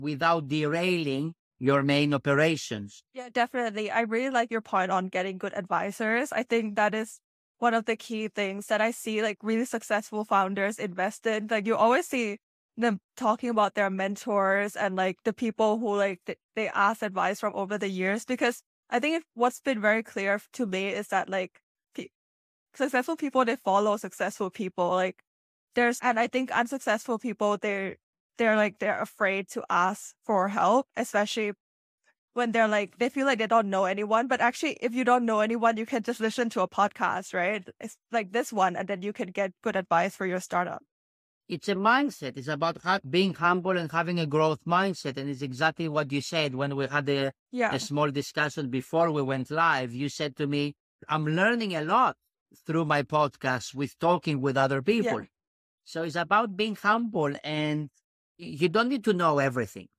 without derailing your main operations. Yeah, definitely. I really like your point on getting good advisors. I think that is one of the key things that I see like really successful founders invest in. Like you always see them talking about their mentors and like the people who like they ask advice from over the years, because I think what's been very clear to me is that like successful people, they follow successful people. Like and I think unsuccessful people, they're afraid to ask for help, especially when they feel like they don't know anyone. But actually, if you don't know anyone, you can just listen to a podcast, right? It's like this one, and then you can get good advice for your startup. It's a mindset. It's about being humble and having a growth mindset. And it's exactly what you said when we had a small discussion before we went live. You said to me, I'm learning a lot through my podcast with talking with other people. Yeah. So it's about being humble, and you don't need to know everything.